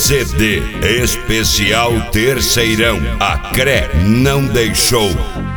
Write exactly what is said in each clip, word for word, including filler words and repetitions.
C D especial Terceirão. A C R E não deixou.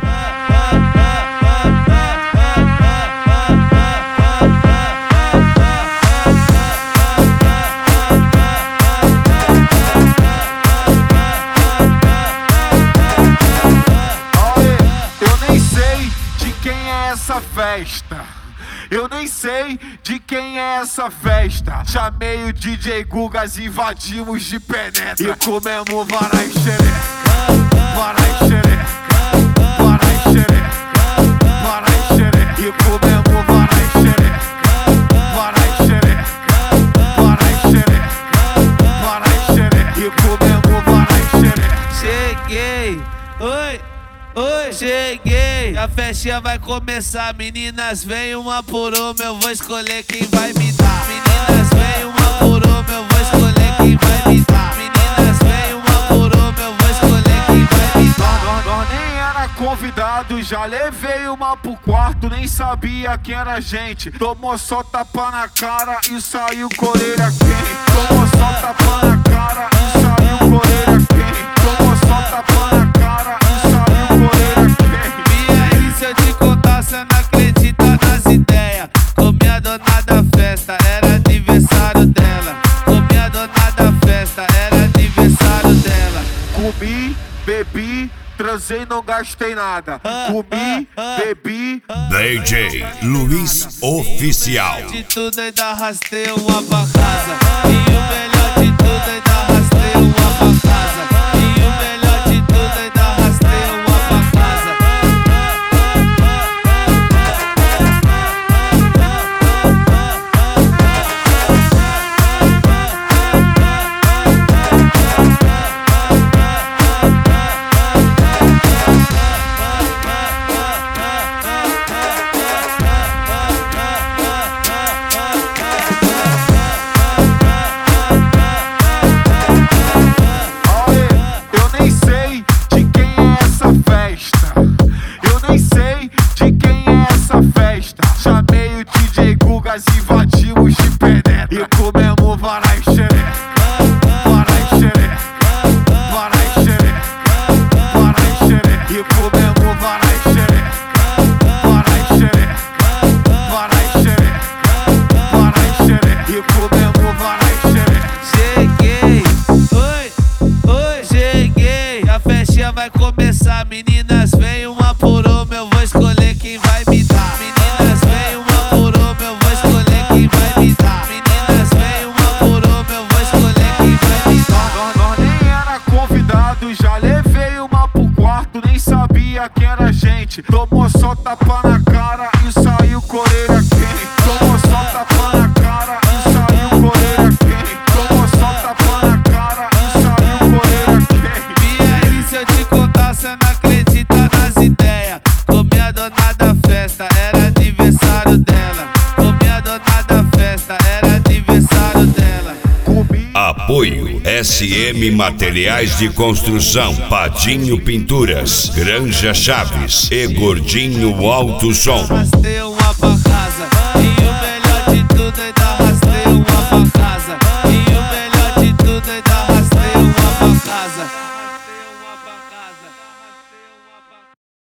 Essa festa, eu nem sei de quem é essa festa. Chamei o D J Gugas, invadimos de penetra e comemos varai xereca, varai xereca, varai xereca, varai xereca e comemos varai xereca, varai xereca, varai xereca, varai xereca e comemos varai xereca. Cheguei, oi. Oi, cheguei, a festinha vai começar. Meninas, vem uma por uma, eu vou escolher quem vai me dar. Meninas, vem uma por uma, eu vou escolher quem vai me dar. Meninas, vem uma por uma, eu vou escolher quem vai me dar. Nós, nós nem era convidado, já levei uma pro quarto, nem sabia quem era a gente. Tomou só tapa na cara e saiu coreira quente. Tomou só tapa na cara e saiu coreira quente. Tomou só tapa na cara e saiu coreira quente. E aí, se eu te contar, cê não acredita nas ideias. Comi a dona da festa, era aniversário dela. Comi a dona da festa, era aniversário dela. Comi, bebi, transei, não gastei nada. Comi, bebi. D J Luiz Oficial. De tudo ainda arrastei uma pra casa. E o melhor de tudo ainda arrastei uma pra casa. E o melhor de tudo ainda arrastei uma pra casa. Chamei o D J Gugas, invadimos de penetra e comemos varai xereca, varai xereca, varai xereca, varai xereca e comemos varai xereca, varai xereca, varai xereca, varai xereca e comemos varai xereca. Cheguei, oi, oi, cheguei, a festinha vai começar. Meninas, vem uma por uma, eu vou escolher quem vai me dar. Meninas, vem uma por uma, eu vou escolher quem vai me dar. Meninas, vem uma por uma, eu vou escolher quem vai me dar. Nós, nós nem era convidado, já levei uma pro quarto, nem sabia quem era a gente. Tomou só tapa na cara e saiu coreira quente. Tomou só tapa na cara e saiu coreira quente. Tomou só tapa na cara e saiu coreira quente. E aí, se eu te contar, cê não acredita nas ideias. Comi a dona da festa, era aniversário dela. Comi a dona da festa, era aniversário dela. Apoio S M Materiais de Construção, Padinho Pinturas, Granja Chaves e Gordinho Alto Som. Arrastei uma